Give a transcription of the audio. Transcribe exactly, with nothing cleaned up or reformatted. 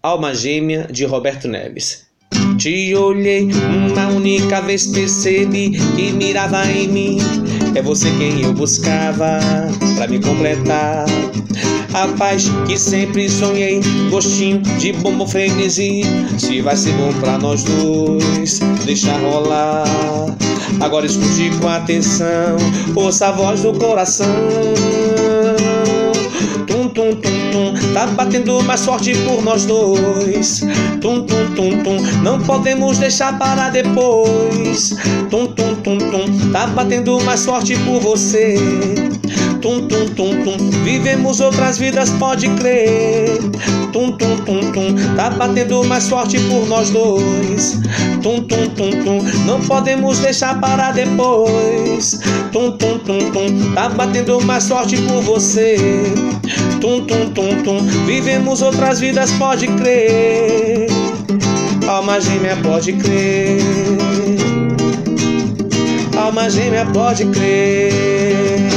Alma Gêmea, de Roberto Neves. Te olhei uma única vez, percebi que mirava em mim. É você quem eu buscava pra me completar. A paz que sempre sonhei, gostinho de bombom frenesi. Se vai ser bom pra nós dois, deixa rolar. Agora escute com atenção, ouça a voz do coração. Tum, tum, tum, tum, tá batendo mais forte por nós dois. Tum, tum, tum, tum, não podemos deixar para depois. Tum, tum, tum, tum, tá batendo mais forte por você. Tum, tum, tum, tum, vivemos outras vidas, pode crer. Tum, tum, tum, tum, tá batendo mais forte por nós dois. Tum, tum, tum, tum, não podemos deixar para depois. Tum, tum, tum, tum, tá batendo mais forte por você. Tum, tum, tum, tum, vivemos outras vidas, pode crer. Alma gêmea, pode crer. Alma gêmea, pode crer.